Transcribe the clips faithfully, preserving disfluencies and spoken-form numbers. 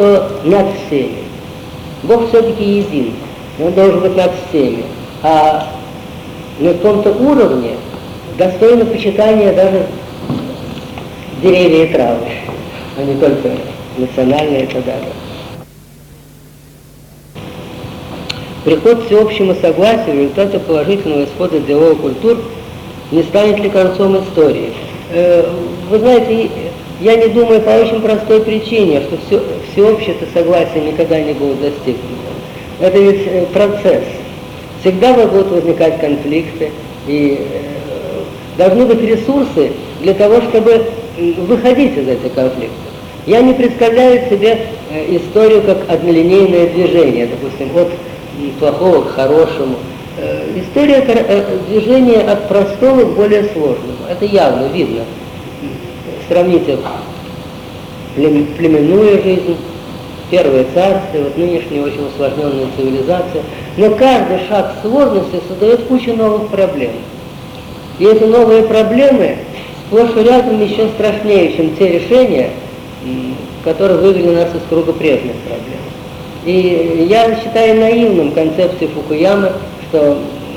что над всеми. Бог все-таки един, он должен быть над всеми. А на каком-то уровне достойно почитания даже деревья и травы, а не только национальные и так далее. Приход к всеобщему согласию в результате положительного исхода диалога культур не станет ли концом истории? Вы знаете, я не думаю по очень простой причине, что все, всеобщее согласие никогда не будет достигнуто. Это ведь процесс. Всегда будут возникать конфликты, и должны быть ресурсы для того, чтобы выходить из этих конфликтов. Я не представляю себе историю как однолинейное движение, допустим, от плохого к хорошему. История движения от простого к более сложному. Это явно видно. Сравните племенную жизнь, первое царство, вот нынешняя очень усложненная цивилизация. Но каждый шаг сложности создает кучу новых проблем. И эти новые проблемы сплошь и рядом еще страшнее, чем те решения, которые вывели нас из круга прежних проблем. И я считаю наивным концепцию Фукуямы, что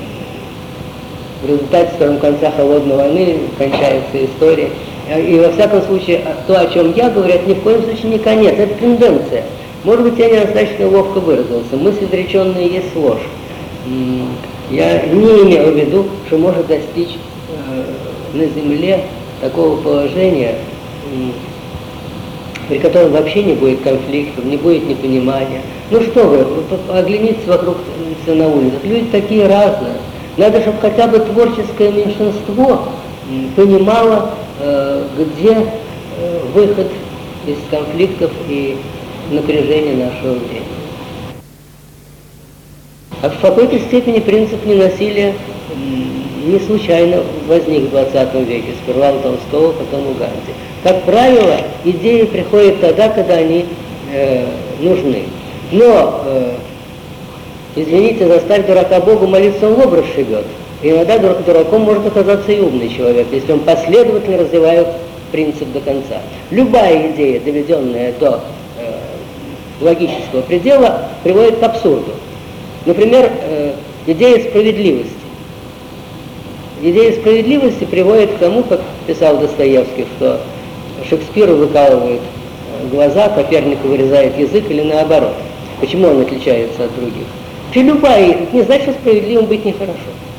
в результате, скажем, конца холодной войны кончается история. И во всяком случае, то, о чем я говорю, это ни в коем случае не конец, это тенденция. Может быть, я недостаточно ловко выразился. Мысль изреченная есть ложь. Я не имел в виду, что может достичь э, на Земле такого положения, э, при котором вообще не будет конфликтов, не будет непонимания. Ну что вы, вы оглянитесь вокруг на улицах, люди такие разные. Надо, чтобы хотя бы творческое меньшинство понимало, э, где э, выход из конфликтов и напряжения нашего времени. А в какой-то степени принцип ненасилия не случайно возник в двадцатом веке, сперва у Толстого, потом у Ганди. Как правило, идеи приходят тогда, когда они э, нужны. Но, э, извините, заставь дурака Богу молиться, он в образ шибет. И иногда дурак, дураком может оказаться и умный человек, если он последовательно развивает принцип до конца. Любая идея, доведенная до э, логического предела, приводит к абсурду. Например, э, идея справедливости. Идея справедливости приводит к тому, как писал Достоевский, что Шекспиру выкалывают глаза, Копернику вырезает язык или наоборот. Почему он отличается от других? И любая, это не значит, что справедливым быть нехорошо.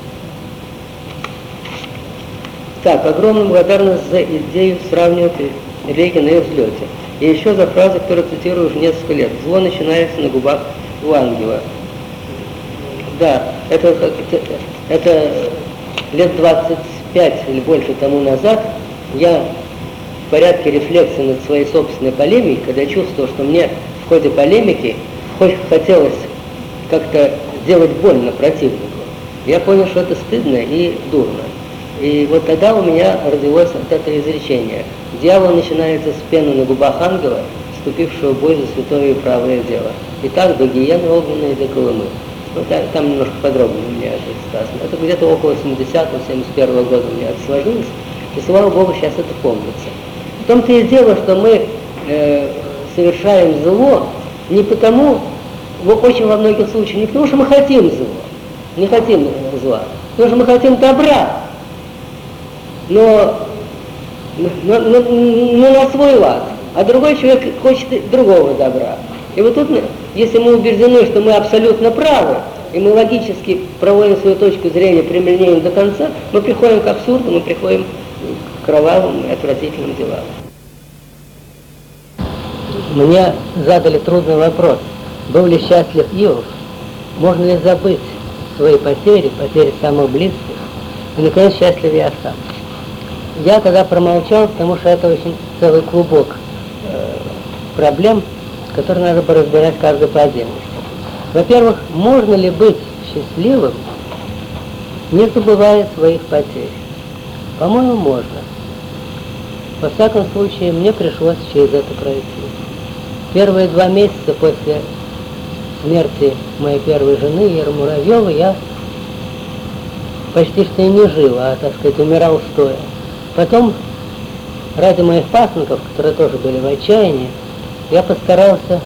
Так, огромная благодарность за идею сравнивать Регина и взлете. И еще за фразу, которую цитирую уже несколько лет. Зло начинается на губах у ангела. Да, это, это, это лет двадцать пять или больше тому назад я в порядке рефлексии над своей собственной полемикой, когда я чувствовал, что мне в ходе полемики хоть хотелось как-то сделать больно противнику, я понял, что это стыдно и дурно. И вот тогда у меня родилось вот это изречение. Дьявол начинается с пены на губах ангела, вступившего в бой за святое и правое дело. И так до гиены огненной и до Колымы. Ну, там, там немножко подробнее у меня это сказано. Это где-то около семидесятого семьдесят первого года у меня это сложилось. И слава Богу, сейчас это помнится. В том-то и дело, что мы э, совершаем зло не потому, в очень во многих случаях, не потому, что мы хотим зло, не хотим зла, потому что мы хотим добра, но, но, но, но на свой лад, а другой человек хочет другого добра. И вот тут, если мы убеждены, что мы абсолютно правы, и мы логически проводим свою точку зрения применением до конца, мы приходим к абсурду, мы приходим к кровавым и отвратительным делам. Мне задали трудный вопрос. Был ли счастлив Иов? Можно ли забыть свои потери, потери самых близких? И, наконец, счастлив я сам. Я тогда промолчал, потому что это очень целый клубок э, проблем, которые надо бы разбирать каждый по отдельности. Во-первых, можно ли быть счастливым, не забывая своих потерь? По-моему, можно. Во всяком случае, мне пришлось через это пройти. Первые два месяца после смерти моей первой жены, Иры Муравьевой, я почти что и не жил, а, так сказать, умирал стоя. Потом, ради моих пасынков, которые тоже были в отчаянии, я постарался